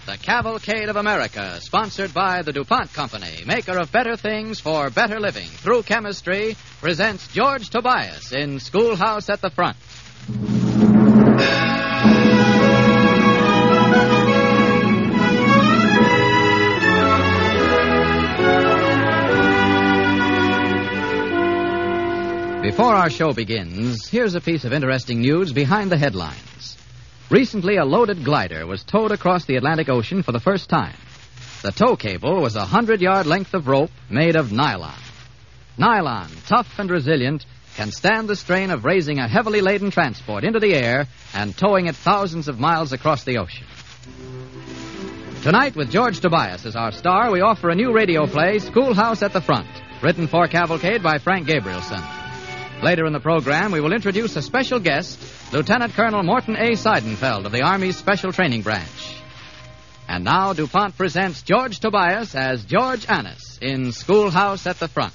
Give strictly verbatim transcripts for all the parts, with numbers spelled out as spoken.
The Cavalcade of America, sponsored by the DuPont Company, maker of better things for better living through chemistry, presents George Tobias in Schoolhouse at the Front. Before our show begins, here's a piece of interesting news behind the headlines. Recently, a loaded glider was towed across the Atlantic Ocean for the first time. The tow cable was a hundred-yard length of rope made of nylon. Nylon, tough and resilient, can stand the strain of raising a heavily laden transport into the air and towing it thousands of miles across the ocean. Tonight, with George Tobias as our star, we offer a new radio play, Schoolhouse at the Front, written for Cavalcade by Frank Gabrielson. Later in the program, we will introduce a special guest, Lieutenant Colonel Morton A. Seidenfeld of the Army's Special Training Branch. And now DuPont presents George Tobias as George Annis in Schoolhouse at the Front.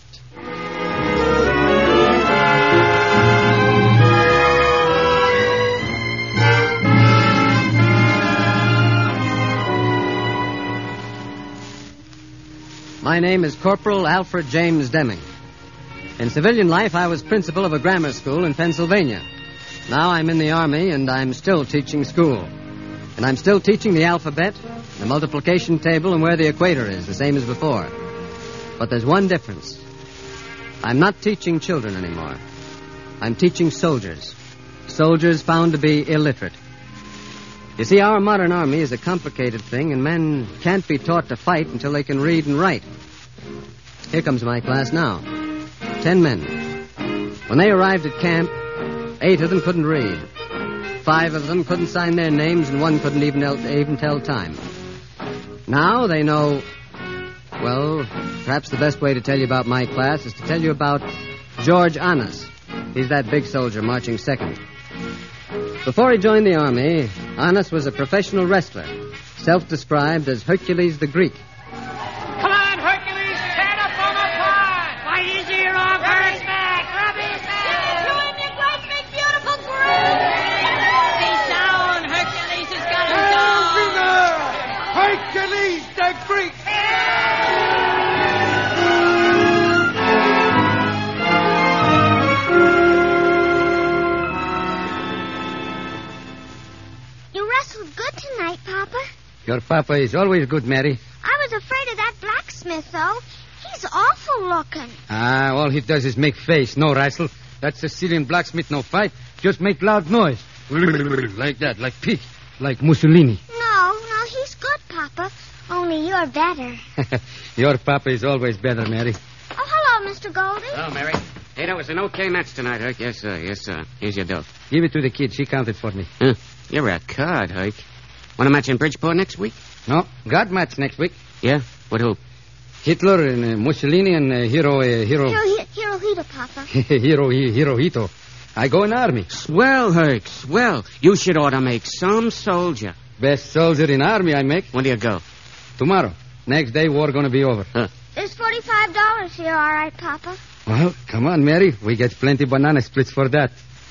My name is Corporal Alfred James Deming. In civilian life, I was principal of a grammar school in Pennsylvania. Now I'm in the Army, and I'm still teaching school. And I'm still teaching the alphabet, the multiplication table, and where the equator is, the same as before. But there's one difference. I'm not teaching children anymore. I'm teaching soldiers. Soldiers found to be illiterate. You see, our modern Army is a complicated thing, and men can't be taught to fight until they can read and write. Here comes my class now. Ten men. When they arrived at camp, eight of them couldn't read. Five of them couldn't sign their names, and one couldn't even, even tell time. Now they know... Well, perhaps the best way to tell you about my class is to tell you about George Annis. He's that big soldier marching second. Before he joined the Army, Annis was a professional wrestler, self-described as Hercules the Greek. Come on, Hercules, stand up on the pod! Why, easy, you're off, Rub his back, rub his back! Give it to him, you great big beautiful groove! He's down, Hercules has got him down! Hercules the Greek! You wrestled good tonight, Papa. Your papa is always good, Mary. I was afraid of that blacksmith, though. He's awful looking. Ah, all he does is make face, no wrestle. That Sicilian blacksmith no fight, just make loud noise. Like that, like pig, like Mussolini. No, no, he's good, Papa. Only you're better. Your papa is always better, Mary. Oh, hello, Mister Goldie. Hello, Mary. Hey, that was an okay match tonight, Herc. Yes, sir. Yes, sir. Here's your dough. Give it to the kid. She counted for me. Huh. You're a card, Herc. Want a match in Bridgeport next week? No, God match next week. Yeah? With who? Hitler and uh, Mussolini and uh, Hero... Uh, Hero... Hiro, Hirohito, Papa. Hero... Hirohito. I go in the army. Swell, Herc, swell. You should ought to make some soldier. Best soldier in army I make. When do you go? Tomorrow. Next day, war gonna be over. Huh. There's forty-five dollars here, all right, Papa. Well, come on, Mary. We get plenty banana splits for that.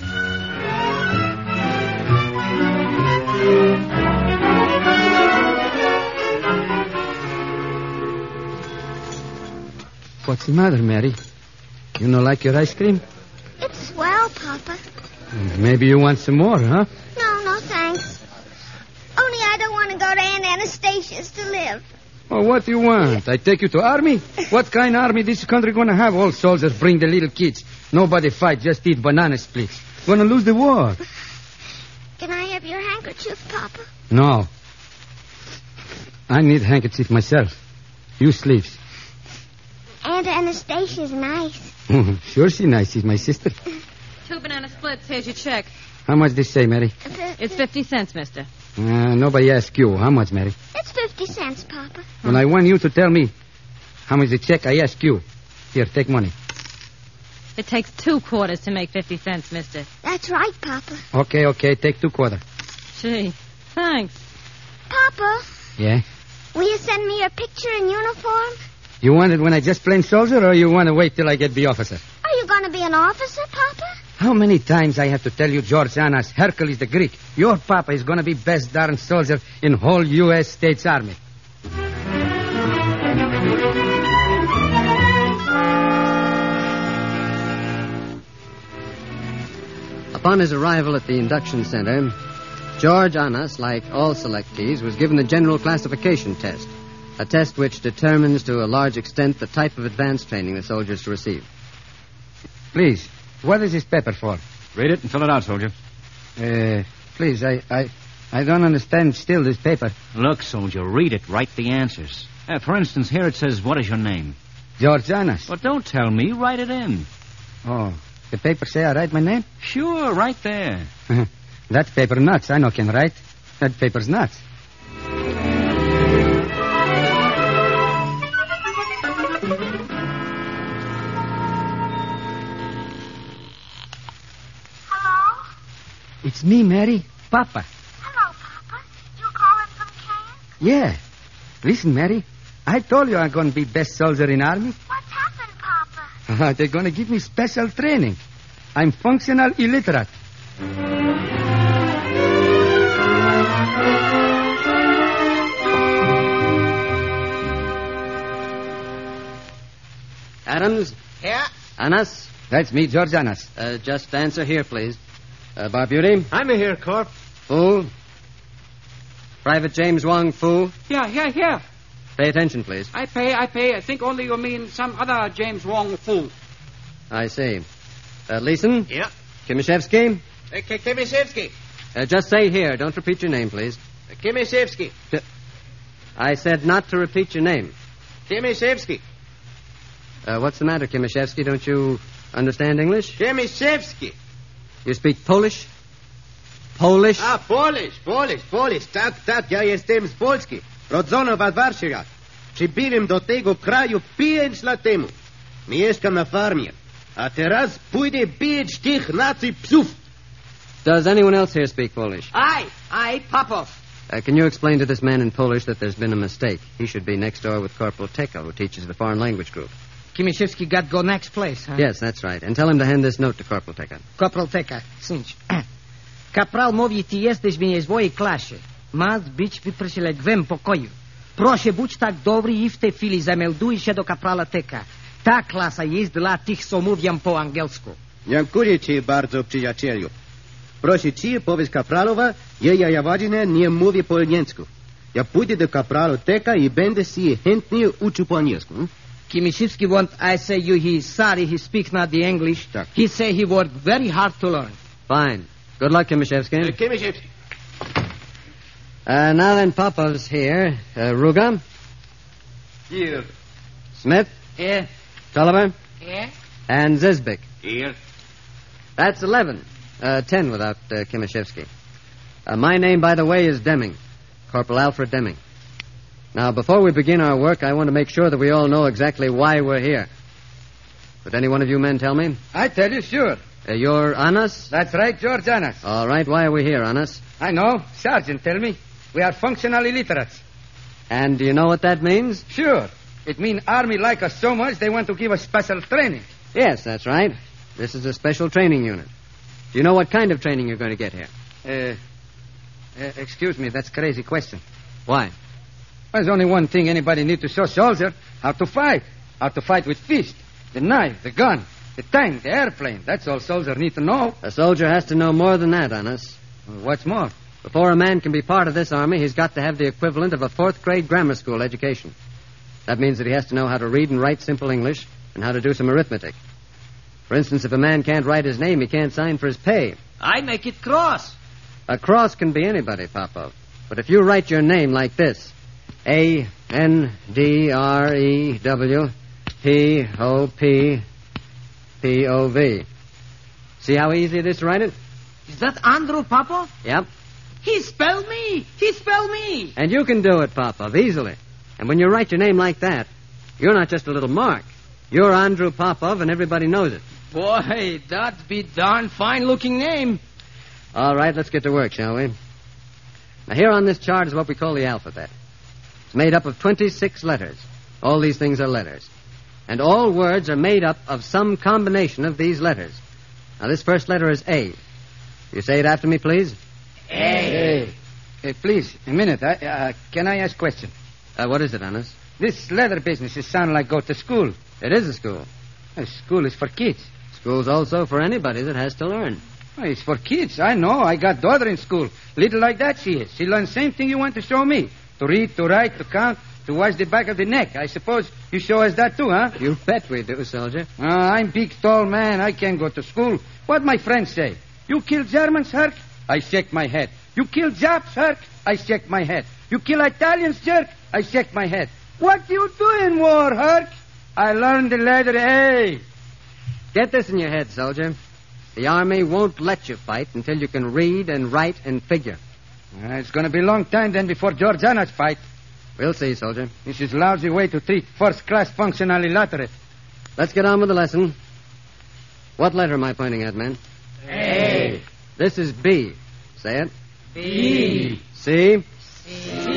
What's the matter, Mary? You no like your ice cream? It's swell, Papa. Maybe you want some more, huh? No, no, thanks. Only I don't want to go to Aunt Anastasia's to live. Oh, what do you want? I take you to army? What kind of army this country gonna have? All soldiers bring the little kids. Nobody fight, just eat banana splits. Gonna lose the war. Can I have your handkerchief, Papa? No. I need handkerchief myself. You sleeves. Aunt Anastasia's nice. Sure she's nice. She's my sister. Two banana splits. Here's your check. How much this say, Mary? It's fifty cents, mister. Uh, nobody asked you. How much, Mary? It's fifty cents, Papa. When I want you to tell me how much the check, I ask you. Here, take money. It takes two quarters to make fifty cents, mister. That's right, Papa. Okay, okay. Take two quarter. Gee, thanks. Papa, Yeah? will you send me your picture in uniform? You want it when I just plain soldier, or you want to wait till I get the officer? Are you going to be an officer, Papa? How many times I have to tell you, Georgianas, Hercules the Greek, your papa is going to be best darn soldier in whole U S States Army. Upon his arrival at the induction center, George Annas, like all selectees, was given the general classification test, a test which determines to a large extent the type of advanced training the soldiers receive. Please, what is this paper for? Read it and fill it out, soldier. Uh, please, I, I, I don't understand still this paper. Look, soldier, read it. Write the answers. Uh, for instance, here it says, what is your name? George Annas. Well, don't tell me. Write it in. Oh, the paper say I write my name? Sure, right there. That paper nuts. I know can write. That paper's nuts. Hello? It's me, Mary. Papa. Hello, Papa. You calling from camp? Yeah. Listen, Mary. I told you I'm going to be best soldier in Army. What's happened, Papa? They're going to give me special training. I'm functional illiterate. Adams? Yeah? Annas? That's me, George Annas. Uh, just answer here, please. Uh, Bar Beauty? I'm here, Corp. Fu? Private James Wong Fu? Yeah, yeah, yeah. Pay attention, please. I pay, I pay. I think only you mean some other James Wong Fu. I see. Uh, Leeson? Yeah? Kimishevsky? Uh, K- Kimishevsky. Uh, just say here. Don't repeat your name, please. Uh, Kimishevsky. I said not to repeat your name. Kimishevsky. Uh, what's the matter, Kimishevsky? Don't you understand English? Kimishevsky. You speak Polish? Polish? A, Polish, Polish, Polish. Tak, tak, ja jestem z Polski. Rodzony w Warszawie. Przybyłem do tego kraju pięć lat temu. Mieszkam na farmie. A teraz pójdę bić tych nacji psów. Does anyone else here speak Polish? I, I, Popov. Uh, can you explain to this man in Polish that there's been a mistake? He should be next door with Corporal Teka, who teaches the foreign language group. Kimishevsky got go next place, huh? Yes, that's right. And tell him to hand this note to Corporal Teka. Corporal Teka, synć. Kapral mówi, ty jesteś w niezwojej klasie. Masz być w przyległym pokoju. Proszę być tak dobry i w tej chwili zamelduj się do kaprala Teka. Ta klasa jest dla tych, co mówią po angielsku. Dziękuję ci bardzo, przyjacielu. Proszę ci, powiedz kapralowa, że ja jawadzinę nie mówię po niemiecku. Ja pójdę do kaprala Teka i będę się chętnie uczył po angielsku. Hmm? Kimishevsky want I say you he sorry he speak not the English. Tak. He say he work very hard to learn. Fine. Good luck, Kimishevsky. Uh, Kimishevsky. Uh, now then, Popov's here. Uh, Ruga? Here. Smith? Here. Tulliver? Here. And Zizbik. Here. That's eleven. Uh, ten without uh, Kimishevsky. Uh, my name, by the way, is Deming. Corporal Alfred Deming. Now, before we begin our work, I want to make sure that we all know exactly why we're here. Could any one of you men tell me? I tell you, sure. Uh, you're Annas? That's right, George Annas. All right, why are we here, Annas? I know. Sergeant, tell me. We are functional illiterates. And do you know what that means? Sure. It means Army like us so much they want to give us special training. Yes, that's right. This is a special training unit. Do you know what kind of training you're going to get here? Uh, uh, excuse me, that's a crazy question. Why? There's only one thing anybody need to show soldier, how to fight. How to fight with fist, the knife, the gun, the tank, the airplane. That's all soldier need to know. A soldier has to know more than that, Annas. What's more? Before a man can be part of this army, he's got to have the equivalent of a fourth grade grammar school education. That means that he has to know how to read and write simple English and how to do some arithmetic. For instance, if a man can't write his name, he can't sign for his pay. I make it cross. A cross can be anybody, Popov. But if you write your name like this, A N D R E W P O P P O V. See how easy it is to write it? Is that Andrew Popov? Yep. He spelled me. He spelled me. And you can do it, Popov, easily. And when you write your name like that, you're not just a little mark. You're Andrew Popov, and everybody knows it. Boy, that'd be darn fine-looking name. All right, let's get to work, shall we? Now, here on this chart is what we call the alphabet. It's made up of twenty-six letters. All these things are letters. And all words are made up of some combination of these letters. Now, this first letter is A. You say it after me, please? A. A. Hey, please, a minute. I, uh, can I ask a question? Uh, what is it, Anas? This leather business is sound like go to school. It is a school. Uh, school is for kids. School's also for anybody that has to learn. Oh, it's for kids. I know. I got daughter in school. Little like that she is. She learns same thing you want to show me. To read, to write, to count, to wash the back of the neck. I suppose you show us that too, huh? You bet we do, soldier. Uh, I'm big, tall man. I can't go to school. What my friends say? You kill Germans, Herc? I shake my head. You kill Japs, Herc? I shake my head. You kill Italians, jerk? I shake my head. What you do in war, Herc? I learned the letter A. Get this in your head, soldier. The Army won't let you fight until you can read and write and figure. Uh, it's going to be a long time then before George Annas fight. We'll see, soldier. This is a lousy way to treat first-class functional illiterate. Let's get on with the lesson. What letter am I pointing at, man? A. This is B. Say it. B. C. C.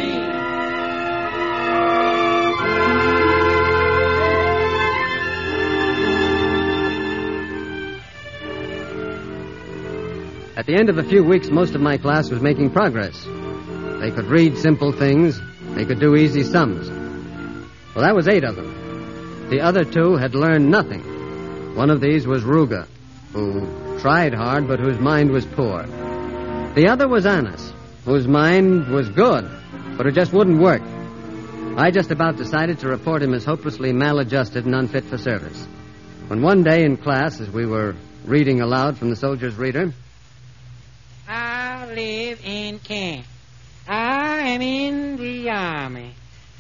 At the end of a few weeks, most of my class was making progress. They could read simple things. They could do easy sums. Well, that was eight of them. The other two had learned nothing. One of these was Ruga, who tried hard but whose mind was poor. The other was Annas, whose mind was good, but it just wouldn't work. I just about decided to report him as hopelessly maladjusted and unfit for service. When one day in class, as we were reading aloud from the soldier's reader... I live in camp. I am in the Army.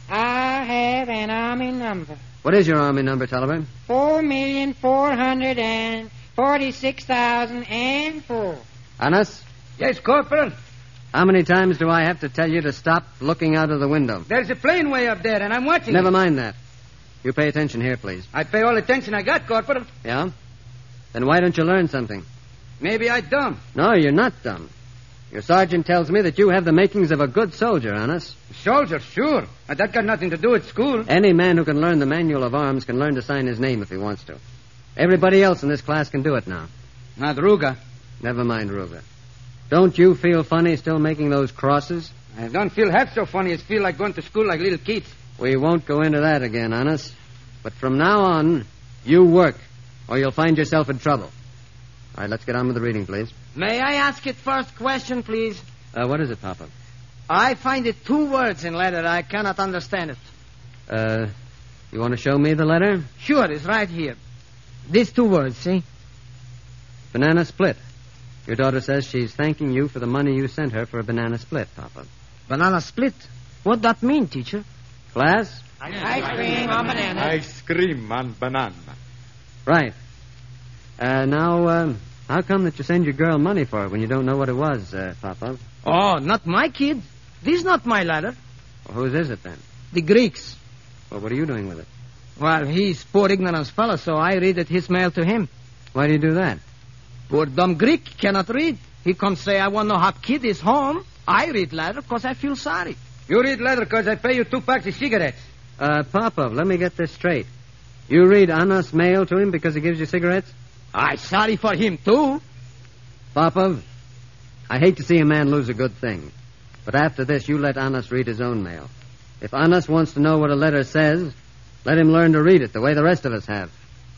I have an Army number. What is your Army number, Tulliver? Four million four hundred and forty-six thousand and four. Annas? Yes, Corporal? How many times do I have to tell you to stop looking out of the window? There's a plane way up there, and I'm watching Never it. mind that. You pay attention here, please. I pay all attention I got, Corporal. Yeah? Then why don't you learn something? Maybe I dumb. No, you're not dumb. Your sergeant tells me that you have the makings of a good soldier, Annas. Soldier, sure. But that got nothing to do with school. Any man who can learn the manual of arms can learn to sign his name if he wants to. Everybody else in this class can do it now. Not Ruga. Never mind Ruga. Don't you feel funny still making those crosses? I don't feel half so funny as feel like going to school like little kids. We won't go into that again, Annas. But from now on, you work, or you'll find yourself in trouble. All right, let's get on with the reading, please. May I ask it first question, please? Uh, what is it, Papa? I find it two words in letter. I cannot understand it. Uh, you want to show me the letter? Sure, it's right here. These two words, see? Banana split. Your daughter says she's thanking you for the money you sent her for a banana split, Papa. Banana split? What that mean, teacher? Class? Ice cream on banana. Ice cream on banana. Right. Uh, now, um, how come that you send your girl money for it when you don't know what it was, uh, Papa? Oh, not my kid. This is not my letter. Well, whose is it, then? The Greeks. Well, what are you doing with it? Well, he's poor ignorant fellow, so I read it his mail to him. Why do you do that? Poor dumb Greek cannot read. He comes say, I want to know how kid is home. I read letter because I feel sorry. You read letter because I pay you two packs of cigarettes. Uh, Papa, let me get this straight. You read Anna's mail to him because he gives you cigarettes? I sorry for him, too. Papa, I hate to see a man lose a good thing. But after this, you let Annas read his own mail. If Annas wants to know what a letter says, let him learn to read it the way the rest of us have.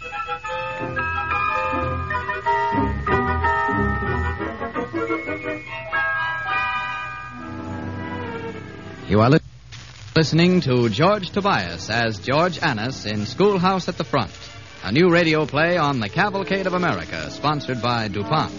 You are li- listening to George Tobias as George Annas in Schoolhouse at the Front, a new radio play on the Cavalcade of America, sponsored by DuPont.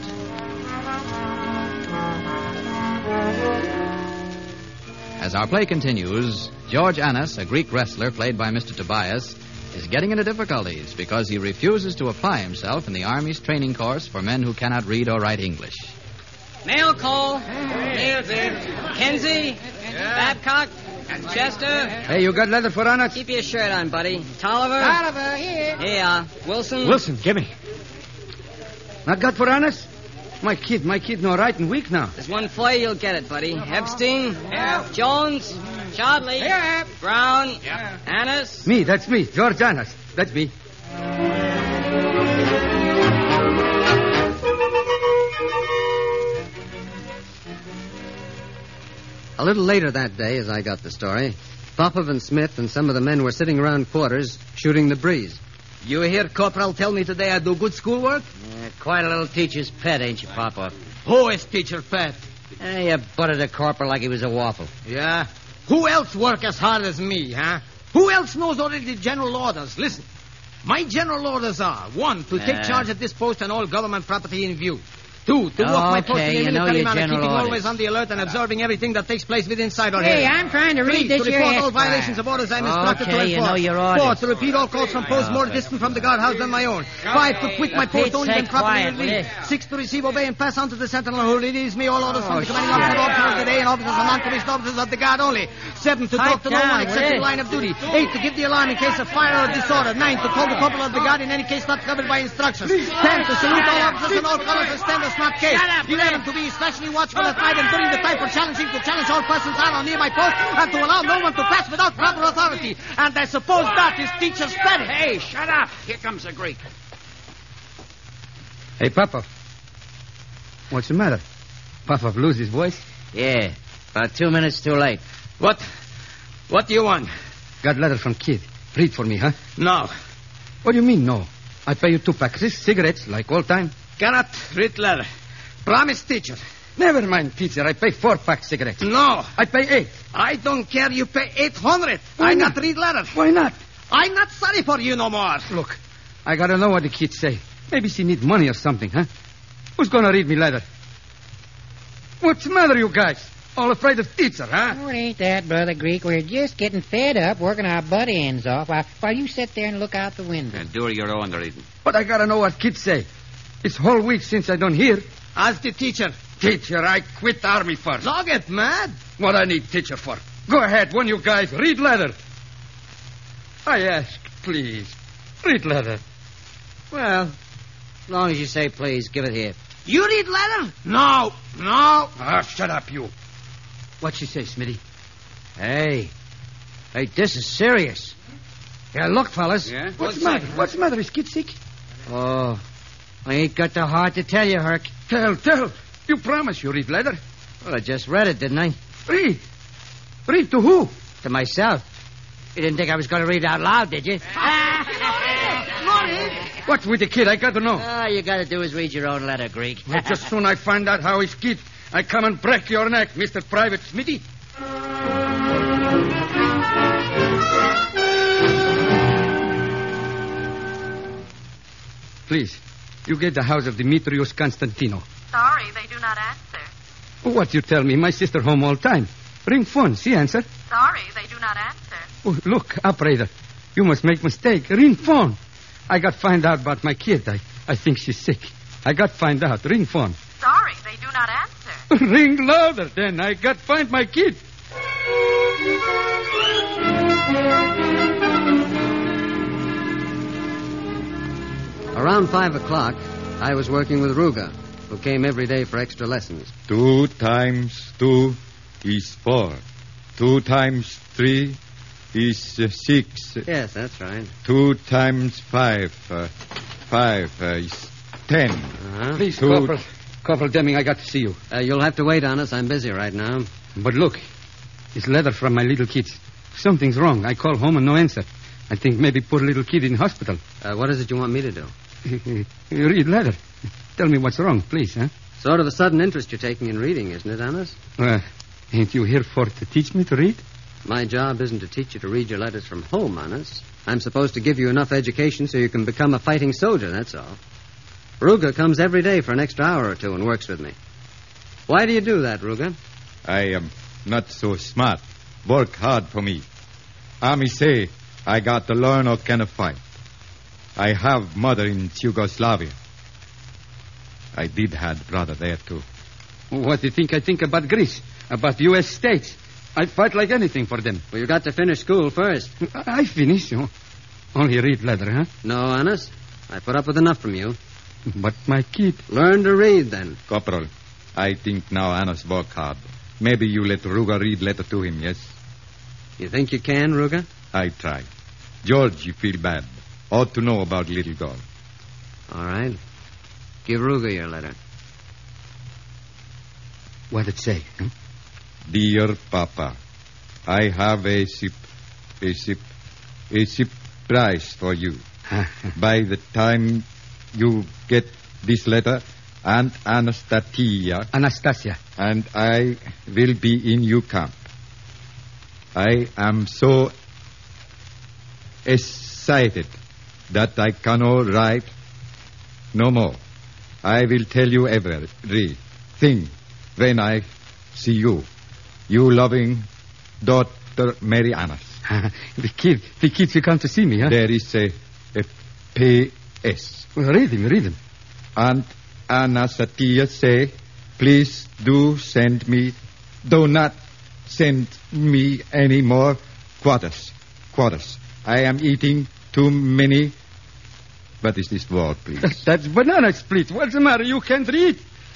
As our play continues, George Annas, a Greek wrestler played by Mister Tobias, is getting into difficulties because he refuses to apply himself in the Army's training course for men who cannot read or write English. Mail Cole, Kenzie, Babcock, Chester. Hey, you got leather for Annas? Keep your shirt on, buddy. Tolliver. Tolliver, here. Here, uh, Wilson. Wilson, give me. Not got for Annas? My kid, my kid no writing weak now. There's one for you, you'll get it, buddy. Epstein. Yeah. Jones. Chadley. Yeah. Brown. Yeah. Annas. Me, that's me. George Annas. That's me. A little later that day, as I got the story, Popov and Smith and some of the men were sitting around quarters shooting the breeze. You hear Corporal tell me today I do good schoolwork? Yeah, quite a little teacher's pet, ain't you, Papa? Who is teacher pet? Eh, you buttered the corporal like he was a waffle. Yeah? Who else work as hard as me, huh? Who else knows already the general orders? Listen. My general orders are, one, to take Uh. charge at this post and all government property in view. Two, to walk my post Okay, in a you know military your manner, general keeping orders. always on the alert and observing everything that takes place within sight or Hey, hearing. I'm trying to read Please, this to here report all Esquire. violations of orders I'm instructed to Okay, enforce. you know your orders. Four, to repeat all calls from posts more distant from the guardhouse than my own. Five, to quit my For post Pete's only when sake, properly quiet, will relieved. you? Six, to receive, obey, and pass on to the sentinel who relieves me all orders from Oh, the commanding officer, shut officers up. of the day, and officers and non-commissioned officers of the guard only. Seven, to talk Pipe to no down, one except will in you? line of duty. Eight, to give the alarm in case of fire or disorder. Nine, to call the corporal of the guard in any case not covered by instructions. Ten, to salute all officers and all colors and stand as not case. Eleven, to be especially watchful at night and during the time for challenging, to challenge all persons on or near my post, and to allow no one to pass without proper authority. And I suppose that is teacher's pet. Hey, shut up. Here comes the Greek. Hey, Popov. What's the matter? Popov lose his voice? Yeah, about two minutes too late. What? What do you want? Got letter from kid. Read for me, huh? No. What do you mean, no? I pay you two packs, cigarettes, like all time. Cannot read letter. Promise, teacher. Never mind, teacher. I pay four pack cigarettes. No. I pay eight. I don't care. You pay eight hundred. Why I not? not read letter. Why not? I'm not sorry for you no more. Look, I gotta know what the kids say. Maybe she need money or something, huh? Who's gonna read me letter? What's the matter, you guys? All afraid of teacher, huh? Oh, it ain't that, Brother Greek. We're just getting fed up working our butt ends off while, while you sit there and look out the window. And do your own reading. But I gotta know what kids say. It's whole week since I don't hear. Ask the teacher. Teacher, I quit army first. Don't get mad. What I need teacher for? Go ahead, one you guys, read letter. I ask, please. Read letter. Well, as long as you say please, give it here. You read letter? No. No. Ah, shut up, you. What she say, Smitty? Hey. Hey, this is serious. Yeah, look, fellas. Yeah? What's the matter? What's the matter? Is kid sick? Oh, I ain't got the heart to tell you, Herc. Tell, tell. You promise you read letter. Well, I just read it, didn't I? Read. Read to who? To myself. You didn't think I was going to read out loud, did you? What's with the kid? I got to know. All you got to do is read your own letter, Greek. Well, just soon I find out how he's kid, I come and break your neck, Mister Private Smitty. Please, you get the house of Dimitrios Constantino. Sorry, they do not answer. What you tell me? My sister home all time. Ring phone, see answer. Sorry, they do not answer. Oh, look, operator, you must make mistake. Ring phone. I got find out about my kid. I, I think she's sick. I got find out. Ring phone. Sorry, they do not answer. Ring louder, then. I got find my kid. Around five o'clock, I was working with Ruga, who came every day for extra lessons. Two times two is four. Two times three is uh, six. Yes, that's right. Two times five. Uh, five uh, is ten. Uh-huh. Please, Two- Corporal. Corporal Deming, I got to see you. Uh, you'll have to wait on us. I'm busy right now. But look, it's letter from my little kids. Something's wrong. I call home and no answer. I think maybe poor little kid in hospital. Uh, what is it you want me to do? You read letter. Tell me what's wrong, please, huh? Sort of a sudden interest you're taking in reading, isn't it, Anas? Well, ain't you here for to teach me to read? My job isn't to teach you to read your letters from home, Anas. I'm supposed to give you enough education so you can become a fighting soldier, that's all. Ruga comes every day for an extra hour or two and works with me. Why do you do that, Ruga? I am not so smart. Work hard for me. Army say I got to learn how can fight. I have mother in Yugoslavia. I did had brother there, too. What do you think I think about Greece? About U S states? I fight like anything for them. Well, you got to finish school first. I finish, you. Only read letter, huh? No, Anas. I put up with enough from you. But my kid... Learn to read, then. Corporal, I think now Anas work hard. Maybe you let Ruga read letter to him, yes? You think you can, Ruga? I try. George, you feel bad. Ought to know about little girl. All right. Give Ruga your letter. What'd it say? Huh? Dear Papa, I have a sip, a sip, a surprise for you. By the time you get this letter, Aunt Anastasia... Anastasia. And I will be in your camp. I am so excited that I cannot write no more. I will tell you everything when I see you. You loving daughter Mary Annas. the kid, the kids will come to see me, huh? There is a, a P S. Well, read him, read him. Aunt Anastasia say, please do send me, do not send me any more quarters. Quarters. I am eating too many. What is this word, please? That's, that's banana split. What's the matter? You can't read.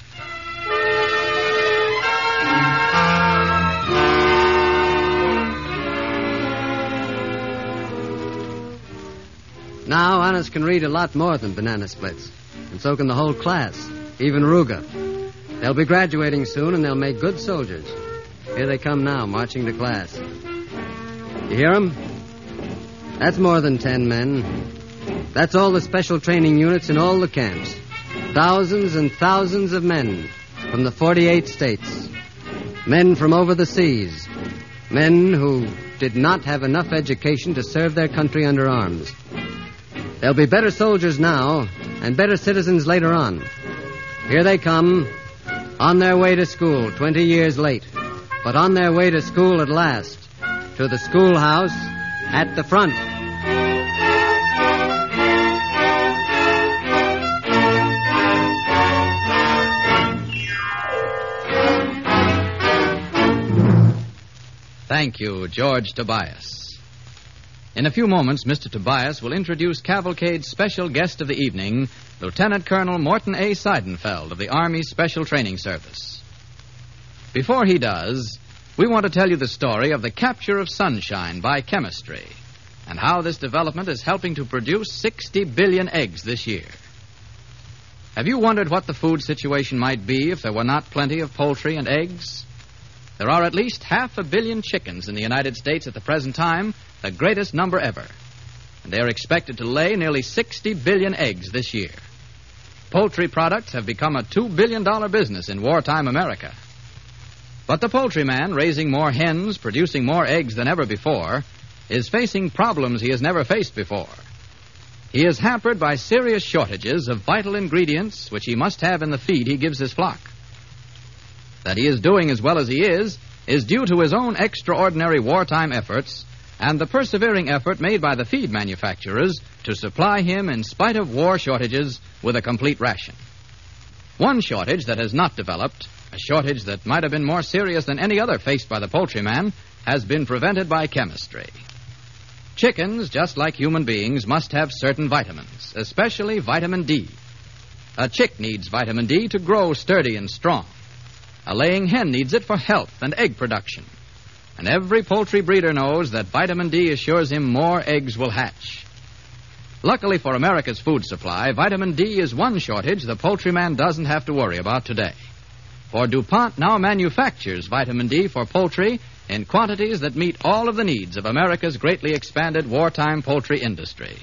Now, Annas can read a lot more than banana splits. And so can the whole class, even Ruga. They'll be graduating soon, and they'll make good soldiers. Here they come now, marching to class. You hear them? That's more than ten men. That's all the special training units in all the camps. Thousands and thousands of men from the forty-eight states. Men from over the seas. Men who did not have enough education to serve their country under arms. They'll be better soldiers now and better citizens later on. Here they come, on their way to school, twenty years late, but on their way to school at last, to the schoolhouse at the front. Thank you, George Tobias. In a few moments, Mister Tobias will introduce Cavalcade's special guest of the evening, Lieutenant Colonel Morton A. Seidenfeld of the Army's Special Training Service. Before he does, we want to tell you the story of the capture of sunshine by chemistry and how this development is helping to produce sixty billion eggs this year. Have you wondered what the food situation might be if there were not plenty of poultry and eggs? There are at least half a billion chickens in the United States at the present time, the greatest number ever. And they are expected to lay nearly sixty billion eggs this year. Poultry products have become a two billion dollars business in wartime America. But the poultryman, raising more hens, producing more eggs than ever before, is facing problems he has never faced before. He is hampered by serious shortages of vital ingredients which he must have in the feed he gives his flock. That he is doing as well as he is, is due to his own extraordinary wartime efforts and the persevering effort made by the feed manufacturers to supply him, in spite of war shortages, with a complete ration. One shortage that has not developed, a shortage that might have been more serious than any other faced by the poultryman, has been prevented by chemistry. Chickens, just like human beings, must have certain vitamins, especially vitamin D. A chick needs vitamin D to grow sturdy and strong. A laying hen needs it for health and egg production. And every poultry breeder knows that vitamin D assures him more eggs will hatch. Luckily for America's food supply, vitamin D is one shortage the poultryman doesn't have to worry about today. For DuPont now manufactures vitamin D for poultry in quantities that meet all of the needs of America's greatly expanded wartime poultry industry.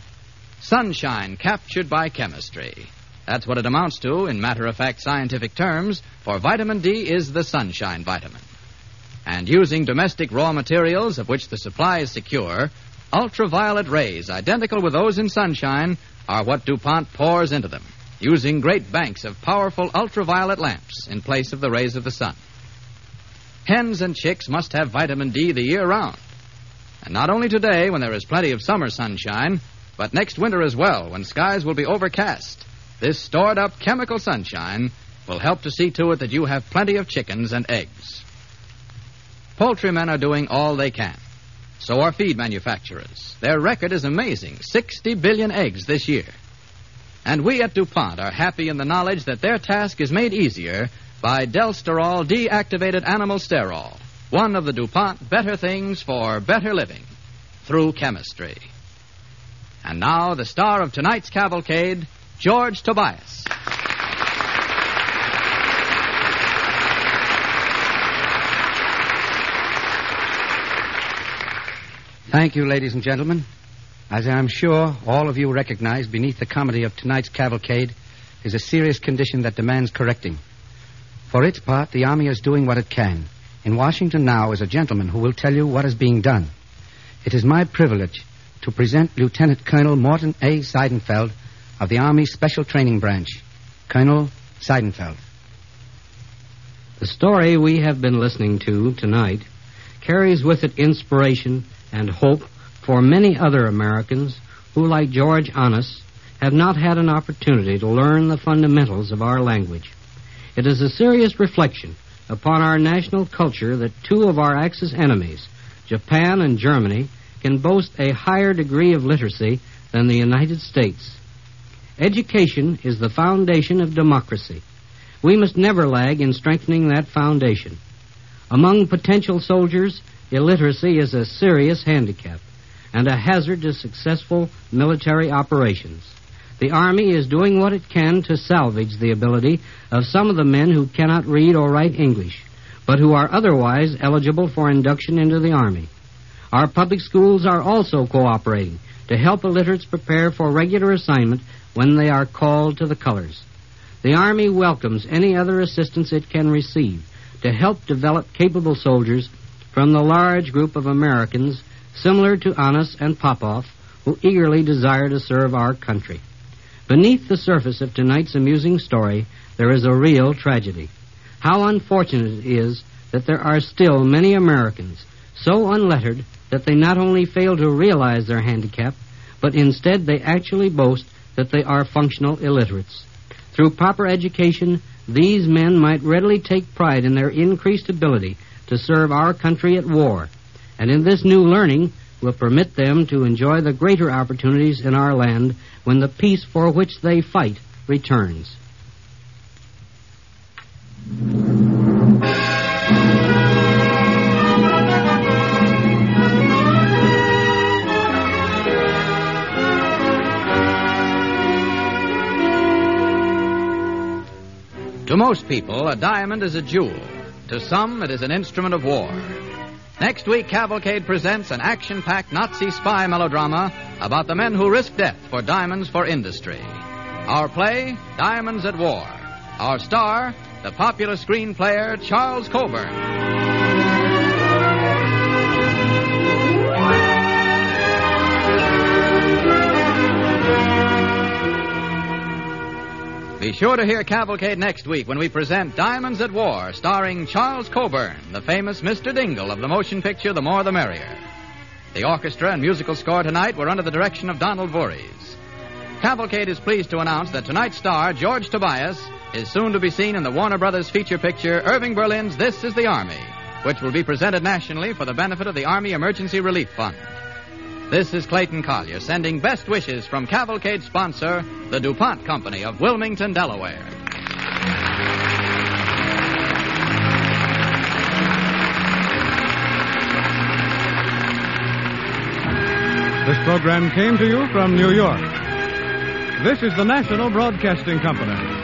Sunshine captured by chemistry. That's what it amounts to in matter-of-fact scientific terms, for vitamin D is the sunshine vitamin. And using domestic raw materials of which the supply is secure, ultraviolet rays identical with those in sunshine are what DuPont pours into them, using great banks of powerful ultraviolet lamps in place of the rays of the sun. Hens and chicks must have vitamin D the year round. And not only today when there is plenty of summer sunshine, but next winter as well when skies will be overcast. This stored-up chemical sunshine will help to see to it that you have plenty of chickens and eggs. Poultrymen are doing all they can. So are feed manufacturers. Their record is amazing, sixty billion eggs this year. And we at DuPont are happy in the knowledge that their task is made easier by Delsterol deactivated animal sterol, one of the DuPont better things for better living, through chemistry. And now, the star of tonight's cavalcade, George Tobias. Thank you, ladies and gentlemen. As I'm sure all of you recognize, beneath the comedy of tonight's cavalcade is a serious condition that demands correcting. For its part, the Army is doing what it can. In Washington now is a gentleman who will tell you what is being done. It is my privilege to present Lieutenant Colonel Morton A. Seidenfeld of the Army Special Training Branch. Colonel Seidenfeld. The story we have been listening to tonight carries with it inspiration and hope for many other Americans who, like George Annis, have not had an opportunity to learn the fundamentals of our language. It is a serious reflection upon our national culture that two of our Axis enemies, Japan and Germany, can boast a higher degree of literacy than the United States. Education is the foundation of democracy. We must never lag in strengthening that foundation. Among potential soldiers, illiteracy is a serious handicap and a hazard to successful military operations. The Army is doing what it can to salvage the ability of some of the men who cannot read or write English, but who are otherwise eligible for induction into the Army. Our public schools are also cooperating to help illiterates prepare for regular assignment when they are called to the colors. The Army welcomes any other assistance it can receive to help develop capable soldiers from the large group of Americans similar to Annis and Popov who eagerly desire to serve our country. Beneath the surface of tonight's amusing story, there is a real tragedy. How unfortunate it is that there are still many Americans so unlettered that they not only fail to realize their handicap, but instead they actually boast that they are functional illiterates. Through proper education, these men might readily take pride in their increased ability to serve our country at war, and in this new learning will permit them to enjoy the greater opportunities in our land when the peace for which they fight returns. To most people, a diamond is a jewel. To some, it is an instrument of war. Next week, Cavalcade presents an action-packed Nazi spy melodrama about the men who risk death for diamonds for industry. Our play, Diamonds at War. Our star, the popular screen player Charles Coburn. Be sure to hear Cavalcade next week when we present Diamonds at War, starring Charles Coburn, the famous Mister Dingle of the motion picture The More the Merrier. The orchestra and musical score tonight were under the direction of Donald Voorhees. Cavalcade is pleased to announce that tonight's star, George Tobias, is soon to be seen in the Warner Brothers feature picture Irving Berlin's This is the Army, which will be presented nationally for the benefit of the Army Emergency Relief Fund. This is Clayton Collier sending best wishes from Cavalcade sponsor, the DuPont Company of Wilmington, Delaware. This program came to you from New York. This is the National Broadcasting Company.